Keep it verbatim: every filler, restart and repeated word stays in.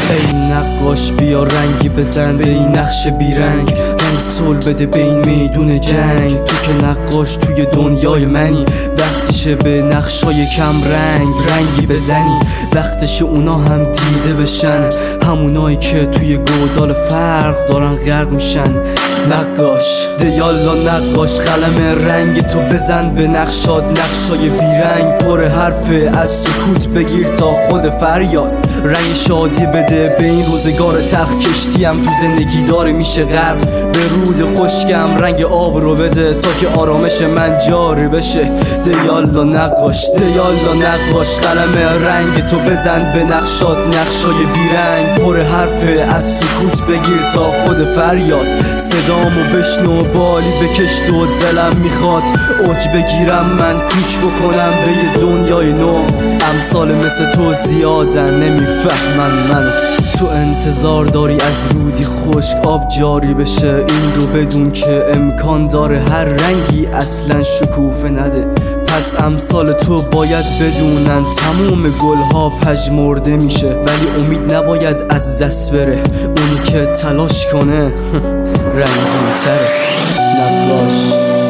ای نقاش بیا رنگی بزن به این نقش بیرنگ، رنگ صلح بده به این میدون جنگ. تو که نقاش توی دنیای منی، وقتشه به نقشای کم رنگ رنگی بزنی. وقتشه اونا هم دیده بشن، همونایی که توی گودال فرق دارن غرق میشن. نقاش دیالا نقاش قلم رنگ تو بزن به نقشات، نقشای بیرنگ پر حرفه، از سکوت بگیر تا خود فریاد. رنگ شادی بده به این روزگار تلخ، کشتیم تو زندگی داره میشه غرق. به رود خشکم رنگ آب رو بده تا که آرامش من جاری بشه. دیالا نقاش دیالا نقاش قلم رنگ تو بزن به نقشات، نقشای بیرنگ پر حرفه، از سکوت بگیر تا خود فریاد. صدامو بشنو بالی بکش تو دلم میخواد اوج بگیرم من، کوچ بکنم به یه دنیای نو. امثال مثل تو زیادن نمیفهمن منو. تو انتظار داری از رودی خشک آب جاری بشه، این رو بدون که امکان داره هر رنگی اصلا شکوفه نده. پس امثال تو باید بدونن تموم گلها پژمرده میشه، ولی امید نباید از دست بره. اونی که تلاش کنه رنگین تره. نقاش